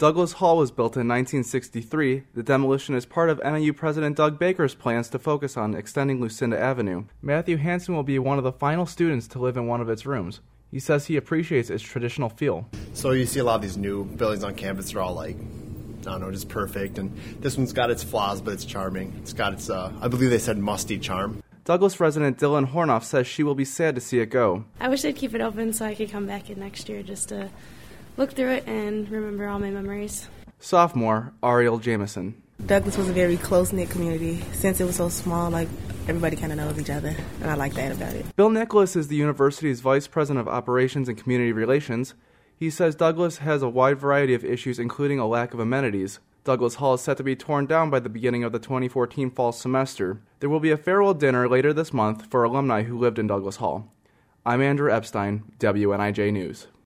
Douglas Hall was built in 1963. The demolition is part of NIU President Doug Baker's plans to focus on extending Lucinda Avenue. Matthew Hansen will be one of the final students to live in one of its rooms. He says he appreciates its traditional feel. So you see a lot of these new buildings on campus, they're all like, I don't know, just perfect. And this one's got its flaws, but it's charming. It's got its, I believe they said musty charm. Douglas resident Dylan Hornoff says she will be sad to see it go. I wish they'd keep it open so I could come back in next year just to look through it and remember all my memories. Sophomore Ariel Jameson. Douglas was a very close-knit community. Since it was so small, like, everybody kind of knows each other, and I like that about it. Bill Nicholas is the university's Vice President of Operations and Community Relations. He says Douglas has a wide variety of issues, including a lack of amenities. Douglas Hall is set to be torn down by the beginning of the 2014 fall semester. There will be a farewell dinner later this month for alumni who lived in Douglas Hall. I'm Andrew Epstein, WNIJ News.